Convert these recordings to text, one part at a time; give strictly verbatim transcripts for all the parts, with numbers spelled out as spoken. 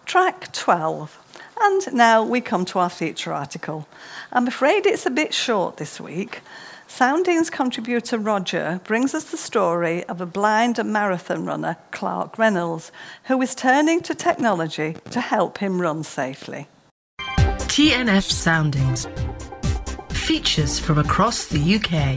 Track twelve. And now we come to our feature article. I'm afraid it's a bit short this week. Soundings contributor Roger brings us the story of a blind marathon runner, Clark Reynolds, who is turning to technology to help him run safely. T N F Soundings. Features from across the U K.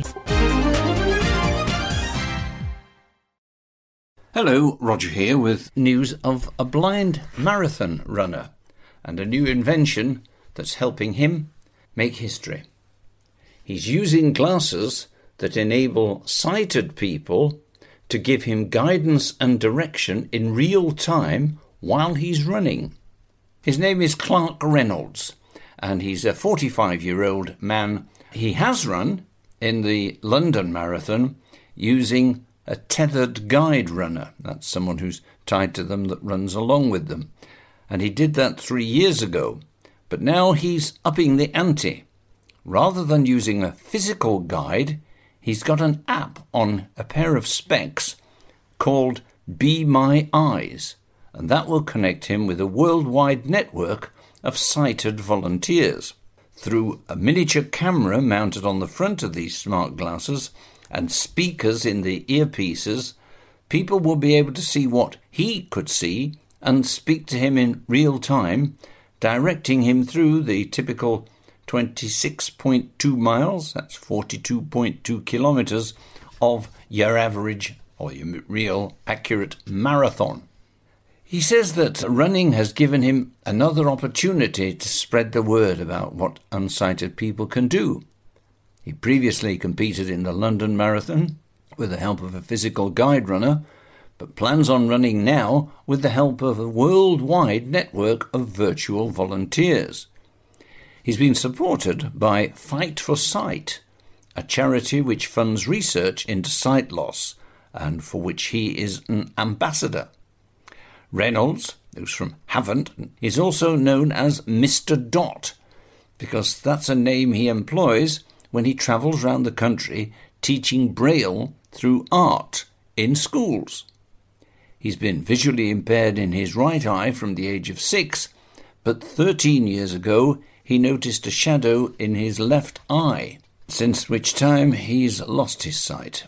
Hello, Roger here with news of a blind marathon runner and a new invention that's helping him make history. He's using glasses that enable sighted people to give him guidance and direction in real time while he's running. His name is Clark Reynolds, and he's a forty-five-year-old man. He has run in the London Marathon using a tethered guide runner. That's someone who's tied to them that runs along with them. And he did that three years ago. But now he's upping the ante. Rather than using a physical guide, he's got an app on a pair of specs called Be My Eyes, and that will connect him with a worldwide network of sighted volunteers. Through a miniature camera mounted on the front of these smart glasses and speakers in the earpieces, people will be able to see what he could see and speak to him in real time, directing him through the typical twenty-six point two miles, that's forty-two point two kilometres, of your average or your real accurate marathon. He says that running has given him another opportunity to spread the word about what unsighted people can do. He previously competed in the London Marathon with the help of a physical guide runner, but plans on running now with the help of a worldwide network of virtual volunteers. He's been supported by Fight for Sight, a charity which funds research into sight loss and for which he is an ambassador. Reynolds, who's from Havant, is also known as Mister Dot, because that's a name he employs when he travels around the country teaching Braille through art in schools. He's been visually impaired in his right eye from the age of six, but thirteen years ago he noticed a shadow in his left eye, since which time he's lost his sight.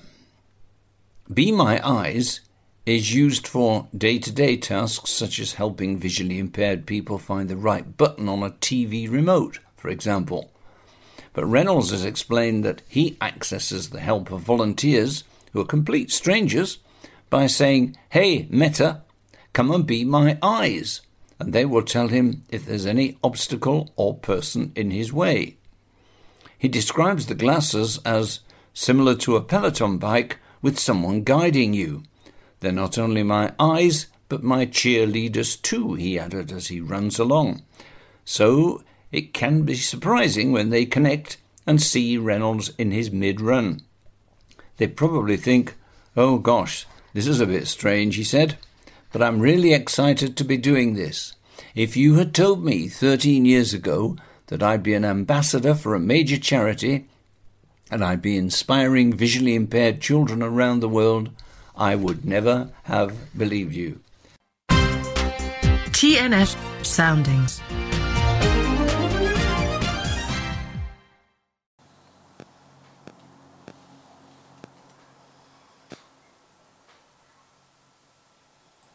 Be My Eyes is used for day-to-day tasks such as helping visually impaired people find the right button on a T V remote, for example. But Reynolds has explained that he accesses the help of volunteers who are complete strangers by saying, "Hey, Meta, come and be my eyes," and they will tell him if there's any obstacle or person in his way. He describes the glasses as similar to a Peloton bike with someone guiding you. They're not only my eyes, but my cheerleaders too, he added as he runs along. So it can be surprising when they connect and see Reynolds in his mid-run. They probably think, "Oh gosh, this is a bit strange," he said, "but I'm really excited to be doing this. If you had told me thirteen years ago that I'd be an ambassador for a major charity and I'd be inspiring visually impaired children around the world, I would never have believed you." T N F Soundings.